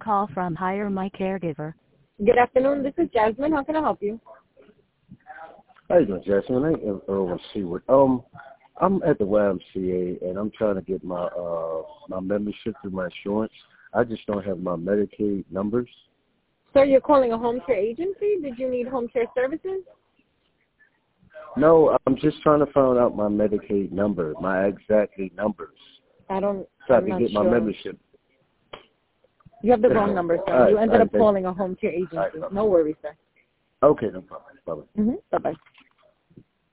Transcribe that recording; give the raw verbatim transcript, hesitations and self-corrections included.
call from Hire My Caregiver. Good afternoon. This is Jasmine. How can I help you? How you doing, Jasmine? I am Irwin Seward. Um, I'm at the Y M C A, and I'm trying to get my uh my membership through my insurance. I just don't have my Medicaid numbers. Sir, you're calling a home care agency? Did you need home care services? No, I'm just trying to find out my Medicaid number, my exactly numbers, I don't. so I I'm can not get my sure. membership. You have the wrong number, sir. All You right, ended all up right, calling a home care agency. right, No worries, sir. Okay, no problem. Bye-bye. Mm-hmm. Bye-bye.